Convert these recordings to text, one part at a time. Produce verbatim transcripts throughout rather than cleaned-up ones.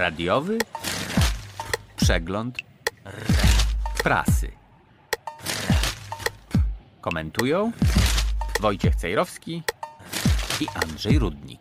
Radiowy przegląd prasy. Komentują Wojciech Cejrowski i Andrzej Rudnik.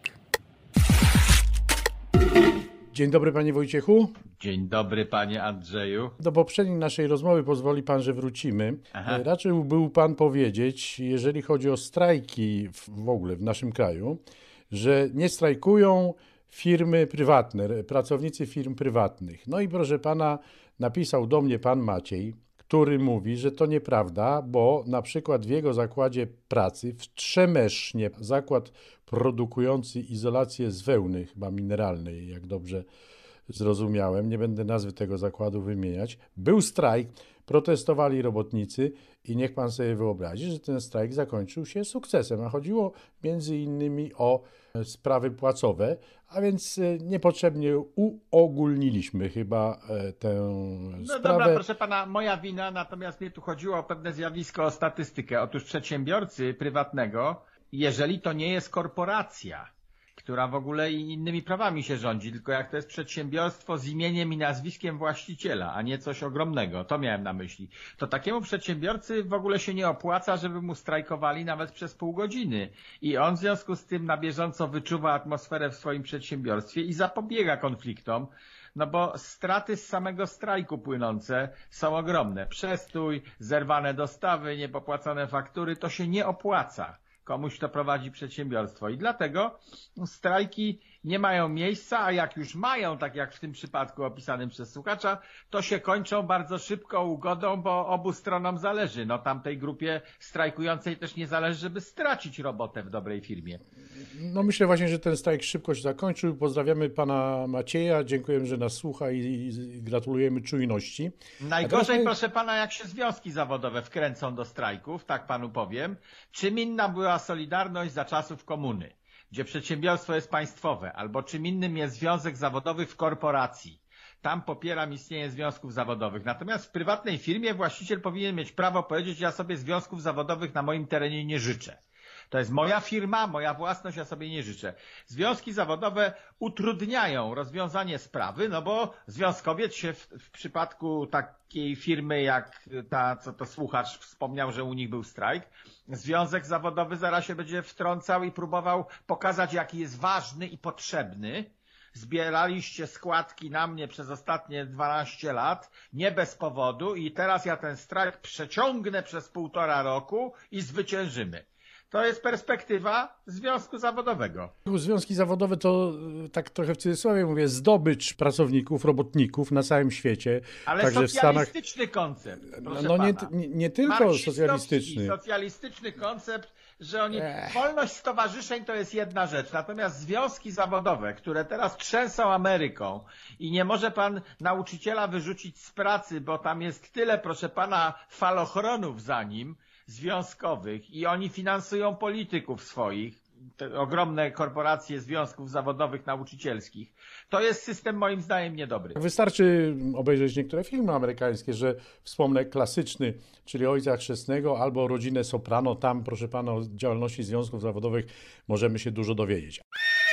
Dzień dobry, panie Wojciechu. Dzień dobry, panie Andrzeju. Do poprzedniej naszej rozmowy pozwoli pan, że wrócimy. Aha. Raczył był pan powiedzieć, jeżeli chodzi o strajki w ogóle w naszym kraju, że nie strajkują firmy prywatne, pracownicy firm prywatnych. No i proszę pana, napisał do mnie pan Maciej, który mówi, że to nieprawda, bo na przykład w jego zakładzie pracy w Trzemesznie, zakład produkujący izolację z wełny, chyba mineralnej, jak dobrze zrozumiałem, nie będę nazwy tego zakładu wymieniać, był strajk, protestowali robotnicy i niech pan sobie wyobrazi, że ten strajk zakończył się sukcesem, a chodziło między innymi o sprawy płacowe, a więc niepotrzebnie uogólniliśmy chyba tę no sprawę. No dobra, proszę pana, moja wina, natomiast mnie tu chodziło o pewne zjawisko, o statystykę. Otóż przedsiębiorcy prywatnego, jeżeli to nie jest korporacja, która w ogóle innymi prawami się rządzi, tylko jak to jest przedsiębiorstwo z imieniem i nazwiskiem właściciela, a nie coś ogromnego, to miałem na myśli, to takiemu przedsiębiorcy w ogóle się nie opłaca, żeby mu strajkowali nawet przez pół godziny. I on w związku z tym na bieżąco wyczuwa atmosferę w swoim przedsiębiorstwie i zapobiega konfliktom, no bo straty z samego strajku płynące są ogromne. Przestój, zerwane dostawy, niepopłacone faktury, to się nie opłaca komuś, kto prowadzi przedsiębiorstwo. I dlatego strajki nie mają miejsca, a jak już mają, tak jak w tym przypadku opisanym przez słuchacza, to się kończą bardzo szybko ugodą, bo obu stronom zależy. No tamtej grupie strajkującej też nie zależy, żeby stracić robotę w dobrej firmie. No myślę właśnie, że ten strajk szybko się zakończył. Pozdrawiamy pana Macieja, dziękujemy, że nas słucha i, i gratulujemy czujności. Najgorzej, teraz... proszę pana, jak się związki zawodowe wkręcą do strajków, tak panu powiem. Czym inna była Solidarność za czasów komuny, gdzie przedsiębiorstwo jest państwowe, albo czym innym jest związek zawodowy w korporacji. Tam popieram istnienie związków zawodowych. Natomiast w prywatnej firmie właściciel powinien mieć prawo powiedzieć, ja sobie związków zawodowych na moim terenie nie życzę. To jest moja firma, moja własność, ja sobie nie życzę. Związki zawodowe utrudniają rozwiązanie sprawy, no bo związkowiec się w, w przypadku takiej firmy jak ta, co to słuchacz wspomniał, że u nich był strajk, związek zawodowy zaraz się będzie wtrącał i próbował pokazać, jaki jest ważny i potrzebny. Zbieraliście składki na mnie przez ostatnie dwanaście lat, nie bez powodu i teraz ja ten strajk przeciągnę przez półtora roku i zwyciężymy. To jest perspektywa związku zawodowego. Związki zawodowe to, tak trochę w cudzysłowie mówię, zdobycz pracowników, robotników na całym świecie. Ale także socjalistyczny w Stanach... koncept, proszę No nie, pana. nie, nie tylko socjalistyczny. socjalistyczny koncept, że oni... Ech. Wolność stowarzyszeń to jest jedna rzecz, natomiast związki zawodowe, które teraz trzęsą Ameryką i nie może pan nauczyciela wyrzucić z pracy, bo tam jest tyle, proszę pana, falochronów za nim, związkowych i oni finansują polityków swoich, te ogromne korporacje związków zawodowych nauczycielskich. To jest system moim zdaniem niedobry. Wystarczy obejrzeć niektóre filmy amerykańskie, że wspomnę klasyczny, czyli Ojca Chrzestnego albo Rodzinę Soprano. Tam, proszę pana, o działalności związków zawodowych możemy się dużo dowiedzieć.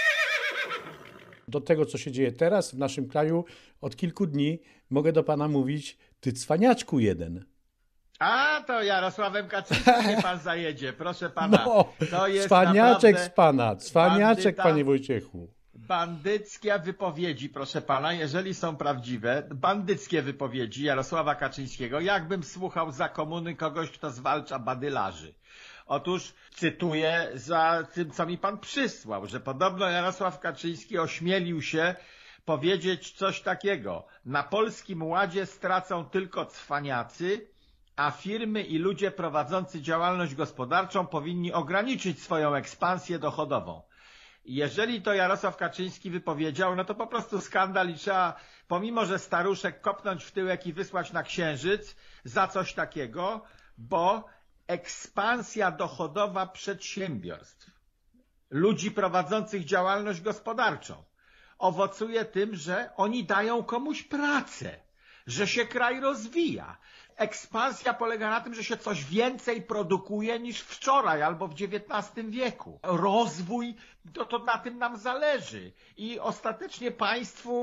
Do tego, co się dzieje teraz w naszym kraju, od kilku dni mogę do pana mówić, ty cwaniaczku jeden. A, to Jarosławem Kaczyńskim pan zajedzie, proszę pana. No, to jest cwaniaczek z pana, cwaniaczek, bandyta, panie Wojciechu. Bandyckie wypowiedzi, proszę pana, jeżeli są prawdziwe, bandyckie wypowiedzi Jarosława Kaczyńskiego, jakbym słuchał za komuny kogoś, kto zwalcza badylarzy. Otóż cytuję za tym, co mi pan przysłał, że podobno Jarosław Kaczyński ośmielił się powiedzieć coś takiego. Na Polskim Ładzie stracą tylko cwaniacy, a firmy i ludzie prowadzący działalność gospodarczą powinni ograniczyć swoją ekspansję dochodową. Jeżeli to Jarosław Kaczyński wypowiedział, no to po prostu skandal i trzeba, pomimo że staruszek, kopnąć w tyłek i wysłać na Księżyc za coś takiego, bo ekspansja dochodowa przedsiębiorstw, ludzi prowadzących działalność gospodarczą, owocuje tym, że oni dają komuś pracę, że się kraj rozwija. Ekspansja polega na tym, że się coś więcej produkuje niż wczoraj albo w dziewiętnastym wieku. Rozwój, to, to na tym nam zależy. I ostatecznie państwu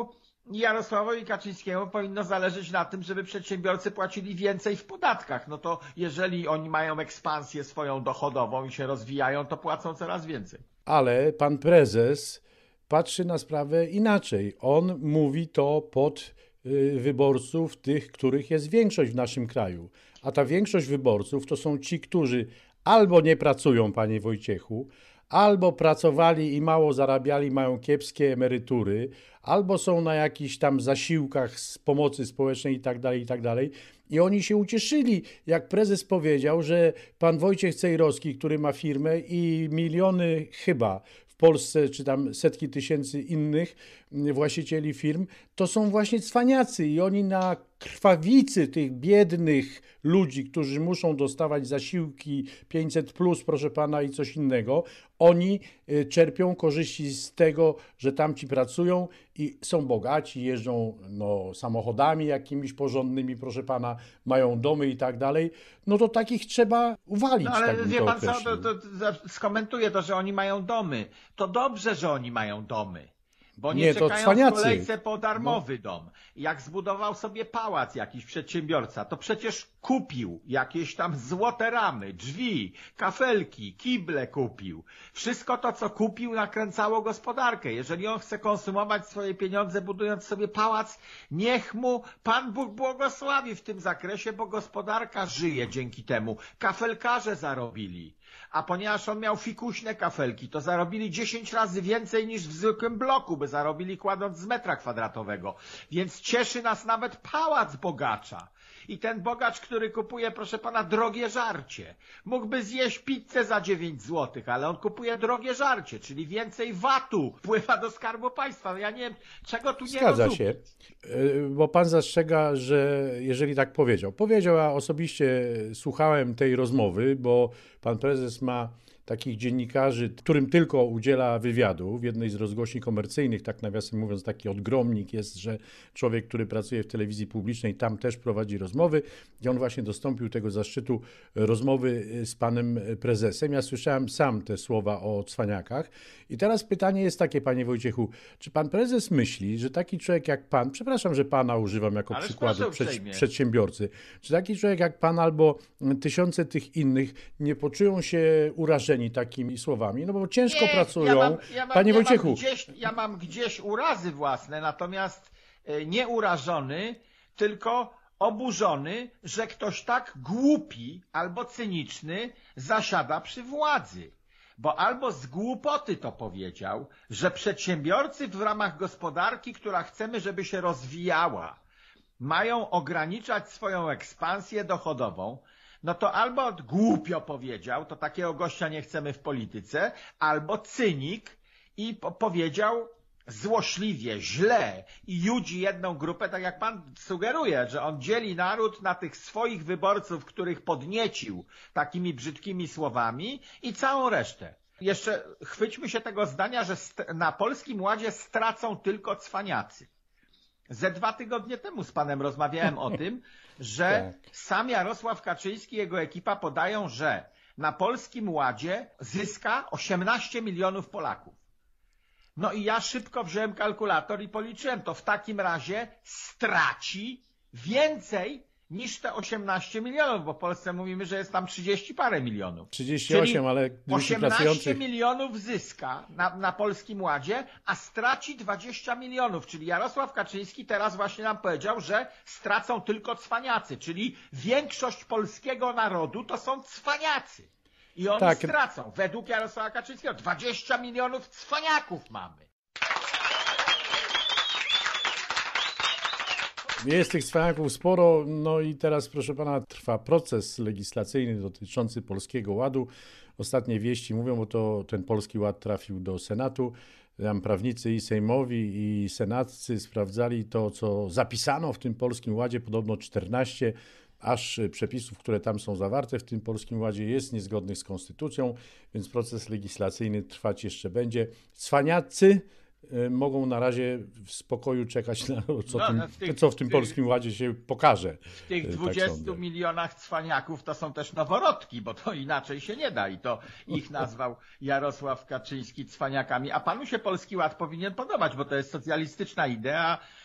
Jarosławowi Kaczyńskiemu powinno zależeć na tym, żeby przedsiębiorcy płacili więcej w podatkach. No to jeżeli oni mają ekspansję swoją dochodową i się rozwijają, to płacą coraz więcej. Ale pan prezes patrzy na sprawę inaczej. On mówi to pod wyborców, tych, których jest większość w naszym kraju. A ta większość wyborców to są ci, którzy albo nie pracują, panie Wojciechu, albo pracowali i mało zarabiali, mają kiepskie emerytury, albo są na jakichś tam zasiłkach z pomocy społecznej i tak dalej, i tak dalej. I oni się ucieszyli, jak prezes powiedział, że pan Wojciech Cejrowski, który ma firmę i miliony chyba w Polsce, czy tam setki tysięcy innych właścicieli firm, to są właśnie cwaniacy i oni na krwawicy tych biednych ludzi, którzy muszą dostawać zasiłki pięćset plus, proszę pana, i coś innego, oni czerpią korzyści z tego, że tamci pracują i są bogaci, jeżdżą no, samochodami jakimiś porządnymi, proszę pana, mają domy i tak dalej, no to takich trzeba uwalić. No ale tak bym wie to pan co, określił. to, to, to skomentuję to, że oni mają domy. To dobrze, że oni mają domy. Bo nie, Nie, to czekają cwaniacy. w kolejce po darmowy no. dom. Jak zbudował sobie pałac jakiś przedsiębiorca, to przecież kupił jakieś tam złote ramy, drzwi, kafelki, kible kupił. Wszystko to, co kupił, nakręcało gospodarkę. Jeżeli on chce konsumować swoje pieniądze, budując sobie pałac, niech mu Pan Bóg błogosławi w tym zakresie, bo gospodarka żyje dzięki temu. Kafelkarze zarobili. A ponieważ on miał fikuśne kafelki, to zarobili dziesięć razy więcej niż w zwykłym bloku, by zarobili kładąc z metra kwadratowego. Więc cieszy nas nawet pałac bogacza. I ten bogacz, który kupuje, proszę pana, drogie żarcie, mógłby zjeść pizzę za dziewięć złotych, ale on kupuje drogie żarcie, czyli więcej vatu wpływa do Skarbu Państwa. No ja nie wiem, czego tu nie Zgadza rozumiem. się, bo pan zastrzega, że jeżeli tak powiedział. Powiedział, a osobiście słuchałem tej rozmowy, bo pan prezes ma takich dziennikarzy, którym tylko udziela wywiadu w jednej z rozgłośni komercyjnych, tak nawiasem mówiąc, taki odgromnik jest, że człowiek, który pracuje w telewizji publicznej, tam też prowadzi rozmowy i on właśnie dostąpił tego zaszczytu rozmowy z panem prezesem. Ja słyszałem sam te słowa o cwaniakach i teraz pytanie jest takie, panie Wojciechu, czy pan prezes myśli, że taki człowiek jak pan, przepraszam, że pana używam jako Ależ przykładu proszę przed, uprzejmie. przedsiębiorcy, czy taki człowiek jak pan albo tysiące tych innych nie poczują się urażeni takimi słowami, no bo ciężko Nie, pracują. Ja mam, ja mam, Panie ja Wojciechu. Mam gdzieś, ja mam gdzieś urazy własne, natomiast nie urażony, tylko oburzony, że ktoś tak głupi albo cyniczny zasiada przy władzy. Bo albo z głupoty to powiedział, że przedsiębiorcy w ramach gospodarki, która chcemy, żeby się rozwijała, mają ograniczać swoją ekspansję dochodową, no to albo głupio powiedział, to takiego gościa nie chcemy w polityce, albo cynik i po powiedział złośliwie, źle i judzi jedną grupę, tak jak pan sugeruje, że on dzieli naród na tych swoich wyborców, których podniecił takimi brzydkimi słowami i całą resztę. Jeszcze chwyćmy się tego zdania, że na Polskim Ładzie stracą tylko cwaniacy. Ze dwa tygodnie temu z panem rozmawiałem o tym, że tak. sam Jarosław Kaczyński i jego ekipa podają, że na Polskim Ładzie zyska osiemnaście milionów Polaków. No i ja szybko wziąłem kalkulator i policzyłem, to w takim razie straci więcej niż te osiemnaście milionów, bo w Polsce mówimy, że jest tam trzydzieści parę milionów. trzydzieści osiem, Czyli ale osiemnaście pracujących... milionów zyska na, na Polskim Ładzie, a straci dwadzieścia milionów. Czyli Jarosław Kaczyński teraz właśnie nam powiedział, że stracą tylko cwaniacy, czyli większość polskiego narodu to są cwaniacy. I oni Tak. stracą. Według Jarosława Kaczyńskiego dwadzieścia milionów cwaniaków mamy. Jest tych cwaniaków sporo, no i teraz, proszę pana, trwa proces legislacyjny dotyczący Polskiego Ładu. Ostatnie wieści mówią, bo to ten Polski Ład trafił do Senatu. Tam prawnicy i sejmowi, i senaccy sprawdzali to, co zapisano w tym Polskim Ładzie, podobno czternaście aż przepisów, które tam są zawarte w tym Polskim Ładzie, jest niezgodnych z konstytucją, więc proces legislacyjny trwać jeszcze będzie. Cwaniacy mogą na razie w spokoju czekać na to, co, No, tym, no w tych- co w tym w tych- Polskim Ładzie się pokaże. W tych tak dwudziestu sądzę. milionach cwaniaków to są też noworodki, bo to inaczej się nie da i to ich nazwał Jarosław Kaczyński cwaniakami. A panu się Polski Ład powinien podobać, bo to jest socjalistyczna idea,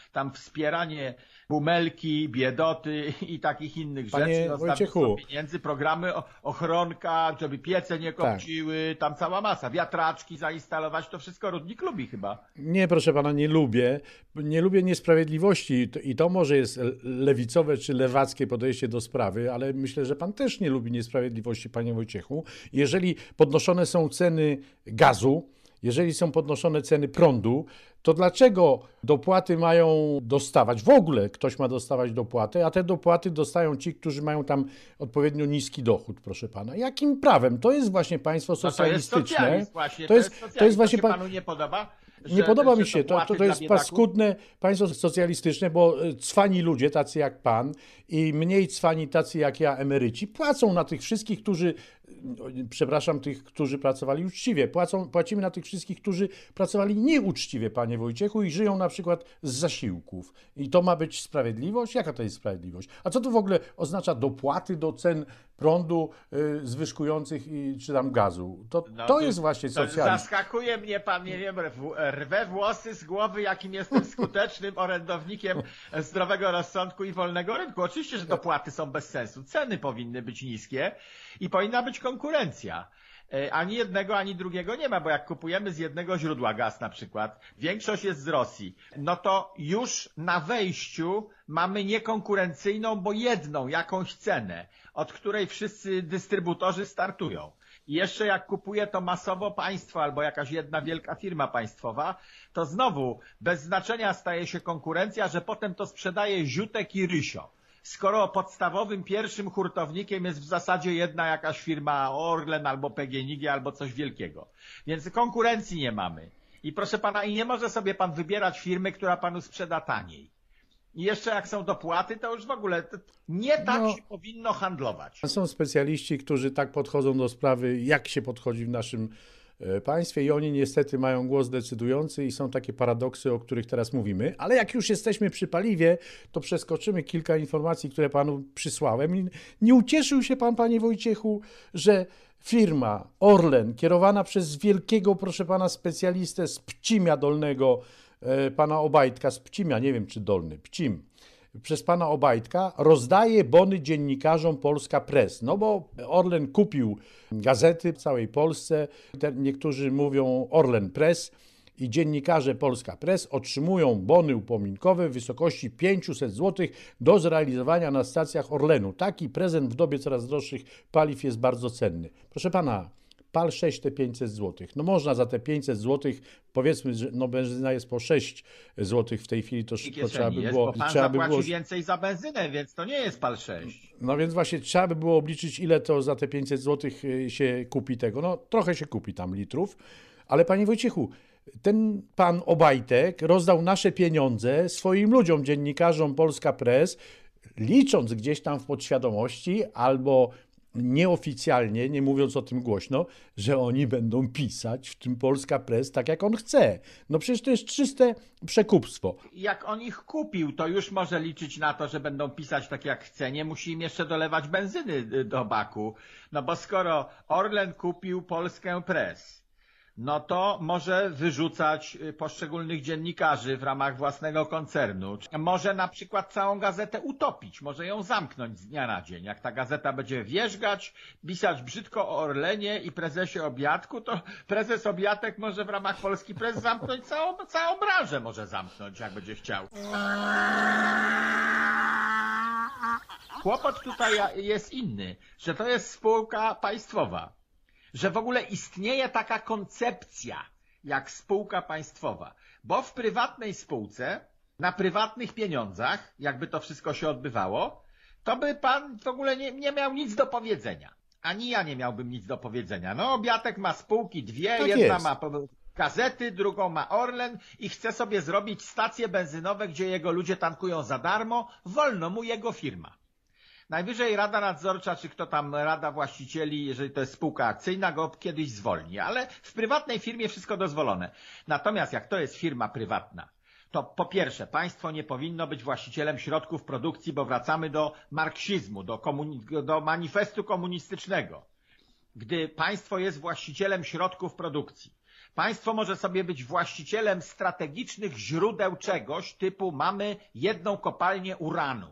tam wspieranie bumelki, biedoty i takich innych Panie rzeczy. Wojciechu. Pieniędzy, programy ochronka, żeby piece nie kopciły, tam cała masa. Wiatraczki zainstalować, to wszystko Rudnik lubi chyba. Nie, proszę pana, nie lubię. Nie lubię niesprawiedliwości i to może jest lewicowe czy lewackie podejście do sprawy, ale myślę, że pan też nie lubi niesprawiedliwości, panie Wojciechu. Jeżeli podnoszone są ceny gazu, jeżeli są podnoszone ceny prądu, to dlaczego dopłaty mają dostawać? W ogóle ktoś ma dostawać dopłaty, a te dopłaty dostają ci, którzy mają tam odpowiednio niski dochód, proszę pana. Jakim prawem? To jest właśnie państwo socjalistyczne. No to jest socjalizm właśnie. To jest, to jest właśnie to się panu nie podoba? Że, nie podoba mi że się, to, to, to jest biedaków? paskudne państwo socjalistyczne, bo cwani ludzie, tacy jak pan i mniej cwani tacy jak ja, emeryci, płacą na tych wszystkich, którzy, przepraszam, tych, którzy pracowali uczciwie, płacą, płacimy na tych wszystkich, którzy pracowali nieuczciwie, panie Wojciechu, i żyją na przykład z zasiłków. I to ma być sprawiedliwość? Jaka to jest sprawiedliwość? A co to w ogóle oznacza dopłaty do cen prądu y, zwyżkujących i, czy tam gazu? To, No to jest właśnie socjalizm. Zaskakuje mnie pan, nie wiem, rwę włosy z głowy, jakim jestem skutecznym orędownikiem zdrowego rozsądku i wolnego rynku. Oczywiście, że dopłaty są bez sensu. Ceny powinny być niskie i powinna być konkurencja. Ani jednego, ani drugiego nie ma, bo jak kupujemy z jednego źródła gaz na przykład, większość jest z Rosji, no to już na wejściu mamy niekonkurencyjną, bo jedną jakąś cenę, od której wszyscy dystrybutorzy startują. I jeszcze jak kupuje to masowo państwo albo jakaś jedna wielka firma państwowa, to znowu bez znaczenia staje się konkurencja, że potem to sprzedaje Ziutek i Rysio. Skoro podstawowym pierwszym hurtownikiem jest w zasadzie jedna jakaś firma Orlen albo P G N I G albo coś wielkiego. Więc konkurencji nie mamy. I proszę pana, i nie może sobie pan wybierać firmy, która panu sprzeda taniej. I jeszcze jak są dopłaty, to już w ogóle nie tak No, się powinno handlować. są specjaliści, którzy tak podchodzą do sprawy, jak się podchodzi w naszym państwie i oni niestety mają głos decydujący i są takie paradoksy, o których teraz mówimy. Ale jak już jesteśmy przy paliwie, to przeskoczymy kilka informacji, które panu przysłałem. I nie ucieszył się pan, panie Wojciechu, że firma Orlen, kierowana przez wielkiego, proszę pana, specjalistę z Pcimia Dolnego, pana Obajtka, z Pcimia, nie wiem czy Dolny, Pcim, przez pana Obajtka rozdaje bony dziennikarzom Polska Press. No bo Orlen kupił gazety w całej Polsce, niektórzy mówią Orlen Press i dziennikarze Polska Press otrzymują bony upominkowe w wysokości pięćset złotych do zrealizowania na stacjach Orlenu. Taki prezent w dobie coraz droższych paliw jest bardzo cenny. Proszę pana, pal sześć te pięćset złotych. No można za te pięćset złotych, powiedzmy, że no benzyna jest po sześć złotych w tej chwili, to, to trzeba by jest, było... bo pan trzeba by zapłaci było, więcej za benzynę, więc to nie jest pal sześć. no więc właśnie trzeba by było obliczyć, ile to za te pięćset złotych się kupi tego. No trochę się kupi tam litrów, ale panie Wojciechu, ten pan Obajtek rozdał nasze pieniądze swoim ludziom, dziennikarzom Polska Press, licząc gdzieś tam w podświadomości albo nieoficjalnie, nie mówiąc o tym głośno, że oni będą pisać w tym Polska Press tak, jak on chce. No przecież to jest czyste przekupstwo. Jak on ich kupił, to już może liczyć na to, że będą pisać tak, jak chce. Nie musi im jeszcze dolewać benzyny do baku. No bo skoro Orlen kupił Polskę Press, no to może wyrzucać poszczególnych dziennikarzy w ramach własnego koncernu. Może na przykład całą gazetę utopić, może ją zamknąć z dnia na dzień. Jak ta gazeta będzie wierzgać, pisać brzydko o Orlenie i prezesie Obiadku, to prezes Obiadek może w ramach Polski Press zamknąć całą, całą branżę może zamknąć, jak będzie chciał. Kłopot tutaj jest inny, że to jest spółka państwowa. Że w ogóle istnieje taka koncepcja jak spółka państwowa, bo w prywatnej spółce, na prywatnych pieniądzach, jakby to wszystko się odbywało, to by pan w ogóle nie, nie miał nic do powiedzenia. Ani ja nie miałbym nic do powiedzenia. No, Obiadek ma spółki dwie, tak jedna jest. ma gazety, drugą ma Orlen i chce sobie zrobić stacje benzynowe, gdzie jego ludzie tankują za darmo, wolno mu jego firma. Najwyżej Rada Nadzorcza, czy kto tam, Rada Właścicieli, jeżeli to jest spółka akcyjna, go kiedyś zwolni. Ale w prywatnej firmie wszystko dozwolone. Natomiast jak to jest firma prywatna, to po pierwsze, państwo nie powinno być właścicielem środków produkcji, bo wracamy do marksizmu, do, komuni- do manifestu komunistycznego. Gdy państwo jest właścicielem środków produkcji, Państwo może sobie być właścicielem strategicznych źródeł czegoś, typu mamy jedną kopalnię uranu.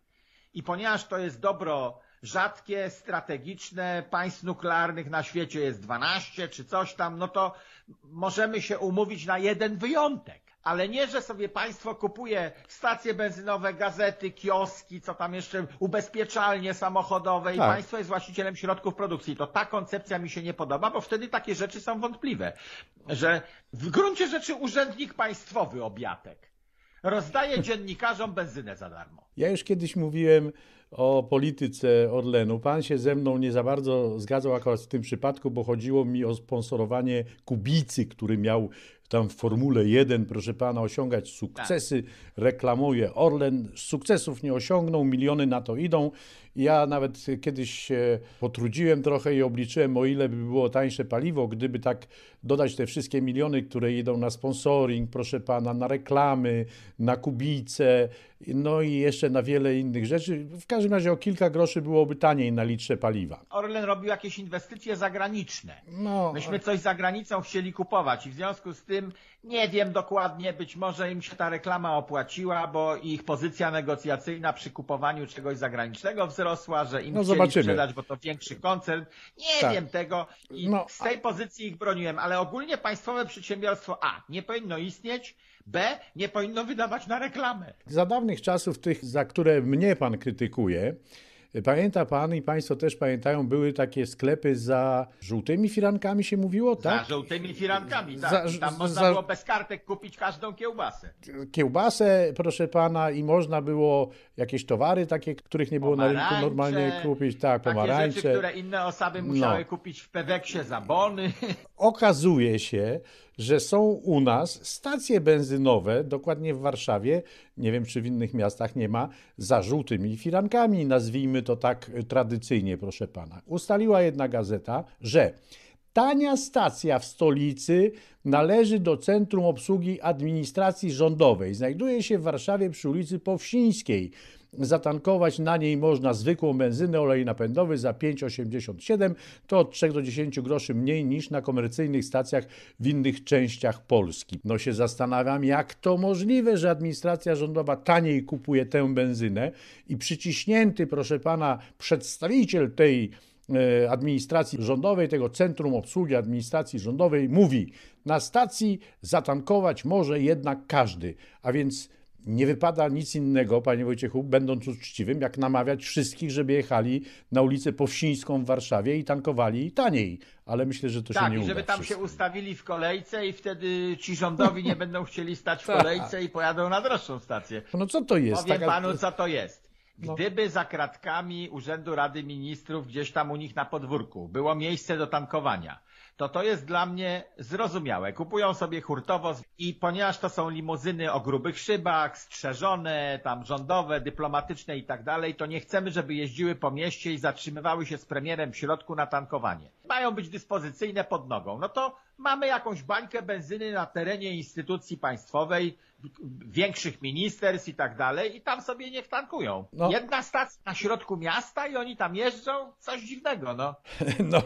I ponieważ to jest dobro rzadkie, strategiczne, państw nuklearnych na świecie jest dwanaście czy coś tam, no to możemy się umówić na jeden wyjątek. Ale nie, że sobie państwo kupuje stacje benzynowe, gazety, kioski, co tam jeszcze, ubezpieczalnie samochodowe i Tak. państwo jest właścicielem środków produkcji. To ta koncepcja mi się nie podoba, bo wtedy takie rzeczy są wątpliwe. Że w gruncie rzeczy urzędnik państwowy, Obiatek, rozdaje dziennikarzom benzynę za darmo. Ja już kiedyś mówiłem o polityce Orlenu. Pan się ze mną nie za bardzo zgadzał akurat w tym przypadku, bo chodziło mi o sponsorowanie Kubicy, który miał tam w Formule jeden, proszę pana, osiągać sukcesy, reklamuje Orlen, sukcesów nie osiągnął, miliony na to idą. Ja nawet kiedyś się potrudziłem trochę i obliczyłem, o ile by było tańsze paliwo, gdyby tak dodać te wszystkie miliony, które idą na sponsoring, proszę pana, na reklamy, na Kubicę, no i jeszcze na wiele innych rzeczy. W każdym razie o kilka groszy byłoby taniej na litrze paliwa. Orlen robił jakieś inwestycje zagraniczne. No, Myśmy coś za granicą chcieli kupować i w związku z tym nie wiem dokładnie, być może im się ta reklama opłaciła, bo ich pozycja negocjacyjna przy kupowaniu czegoś zagranicznego wzrosła, że im No, chcieli zobaczymy. sprzedać, bo to większy koncern. Nie Tak. wiem tego i No, z tej pozycji ich broniłem, ale ogólnie państwowe przedsiębiorstwo A nie powinno istnieć, B nie powinno wydawać na reklamę. Za dawnych czasów, tych, za które mnie pan krytykuje, pamięta pan i państwo też pamiętają, były takie sklepy za żółtymi firankami się mówiło, tak? Za żółtymi firankami, tak. Za- I tam za- można za- było bez kartek kupić każdą kiełbasę. Kiełbasę, proszę pana, i można było jakieś towary takie, których nie było na rynku Pomarańcze, normalnie kupić, tak, Takie pomarańcze. rzeczy, które inne osoby musiały No. kupić w Peweksie za bony. Okazuje się, że są u nas stacje benzynowe, dokładnie w Warszawie, nie wiem czy w innych miastach nie ma, za żółtymi firankami, nazwijmy to tak tradycyjnie, proszę pana. Ustaliła jedna gazeta, że tania stacja w stolicy należy do Centrum Obsługi Administracji Rządowej. Znajduje się w Warszawie przy ulicy Powsińskiej. Zatankować na niej można zwykłą benzynę, olej napędowy za pięć osiemdziesiąt siedem, to od trzech do dziesięciu groszy mniej niż na komercyjnych stacjach w innych częściach Polski. No się zastanawiam, jak to możliwe, że administracja rządowa taniej kupuje tę benzynę i przyciśnięty, proszę pana, przedstawiciel tej e, administracji rządowej, tego Centrum Obsługi Administracji Rządowej mówi, na stacji zatankować może jednak każdy, a więc nie wypada nic innego, panie Wojciechu, będąc uczciwym, jak namawiać wszystkich, żeby jechali na ulicę Powsińską w Warszawie i tankowali taniej. Ale myślę, że to się Tak, nie i uda. żeby tam się wszystkim. ustawili w kolejce i wtedy ci rządowi nie będą chcieli stać w kolejce i pojadą na droższą stację. No co to jest? Powiem Taka- panu, co to jest. No. Gdyby za kratkami Urzędu Rady Ministrów gdzieś tam u nich na podwórku było miejsce do tankowania, to to jest dla mnie zrozumiałe. Kupują sobie hurtowo i ponieważ to są limuzyny o grubych szybach, strzeżone, tam rządowe, dyplomatyczne i tak dalej, to nie chcemy, żeby jeździły po mieście i zatrzymywały się z premierem w środku na tankowanie. Mają być dyspozycyjne pod nogą. No to mamy jakąś bańkę benzyny na terenie instytucji państwowej, większych ministerstw i tak dalej i tam sobie niech tankują. No. Jedna stacja na środku miasta i oni tam jeżdżą? Coś dziwnego, no. No,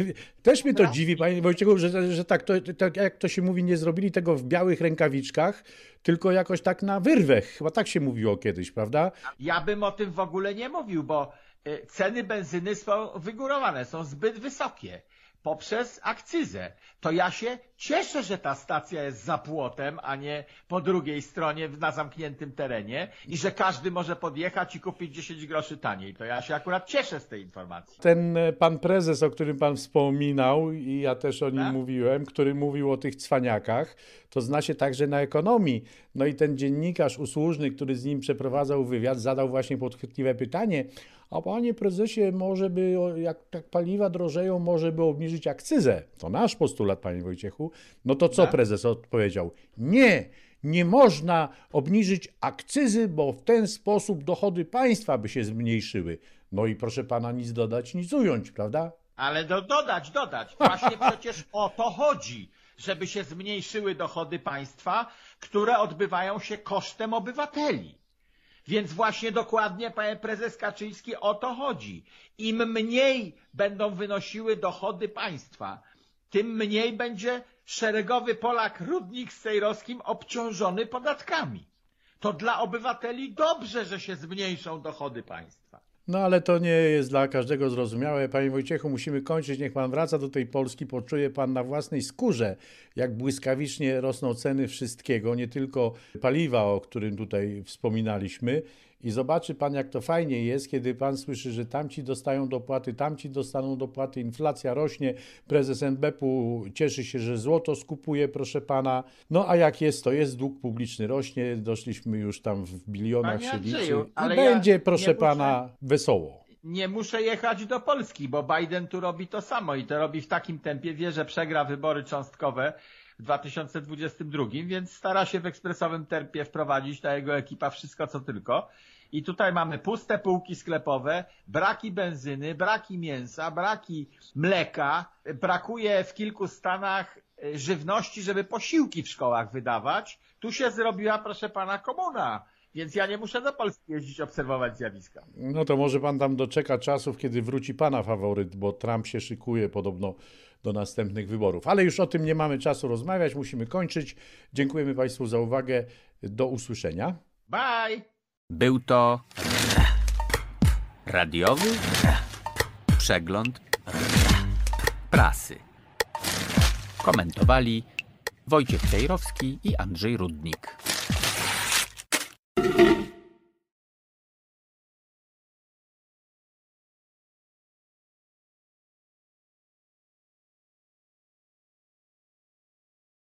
też mnie to No. dziwi, panie Wojciechu, że, że tak, to, tak jak to się mówi, nie zrobili tego w białych rękawiczkach, tylko jakoś tak na wyrwę. Chyba tak się mówiło kiedyś, prawda? Ja bym o tym w ogóle nie mówił, bo y, ceny benzyny są wygórowane, są zbyt wysokie poprzez akcyzę. To ja się cieszę, że ta stacja jest za płotem, a nie po drugiej stronie na zamkniętym terenie i że każdy może podjechać i kupić dziesięć groszy taniej. To ja się akurat cieszę z tej informacji. Ten e, pan prezes, o którym pan wspominał i ja też o nim Tak? mówiłem, który mówił o tych cwaniakach, to zna się także na ekonomii. No i ten dziennikarz usłużny, który z nim przeprowadzał wywiad, zadał właśnie podchwytliwe pytanie, a panie prezesie, może by, o, jak tak paliwa drożeją, może by obniżyć akcyzę. To nasz postulat, panie Wojciechu. No to co Tak? prezes odpowiedział? Nie, nie można obniżyć akcyzy, bo w ten sposób dochody państwa by się zmniejszyły. No i proszę pana, nic dodać, nic ująć, prawda? Ale do, dodać, dodać. Właśnie przecież o to chodzi, żeby się zmniejszyły dochody państwa, które odbywają się kosztem obywateli. Więc właśnie dokładnie, panie prezes Kaczyński, o to chodzi. Im mniej będą wynosiły dochody państwa, tym mniej będzie szeregowy Polak Rudnik z Cejrowskim obciążony podatkami. To dla obywateli dobrze, że się zmniejszą dochody państwa. No ale to nie jest dla każdego zrozumiałe. Panie Wojciechu, musimy kończyć. Niech pan wraca do tej Polski, poczuje pan na własnej skórze, jak błyskawicznie rosną ceny wszystkiego, nie tylko paliwa, o którym tutaj wspominaliśmy. I zobaczy pan, jak to fajnie jest, kiedy pan słyszy, że tamci dostają dopłaty, tamci dostaną dopłaty, inflacja rośnie, prezes en be pe u cieszy się, że złoto skupuje, proszę pana. No a jak jest, to jest, dług publiczny rośnie, doszliśmy już tam w bilionach Panie się liczy. Andrzeju, I ale będzie, ja proszę nie pana, wesoło. Nie muszę jechać do Polski, bo Biden tu robi to samo i to robi w takim tempie, wie, że przegra wybory cząstkowe w dwa tysiące dwudziestym drugim, więc stara się w ekspresowym tempie wprowadzić, ta jego ekipa, wszystko co tylko. I tutaj mamy puste półki sklepowe, braki benzyny, braki mięsa, braki mleka, brakuje w kilku stanach żywności, żeby posiłki w szkołach wydawać. Tu się zrobiła, proszę pana, komuna. Więc ja nie muszę do Polski jeździć obserwować zjawiska. No to może pan tam doczeka czasów, kiedy wróci pana faworyt, bo Trump się szykuje podobno do następnych wyborów. Ale już o tym nie mamy czasu rozmawiać, musimy kończyć. Dziękujemy państwu za uwagę. Do usłyszenia. Bye! Był to radiowy przegląd prasy. Komentowali Wojciech Cejrowski i Andrzej Rudnik.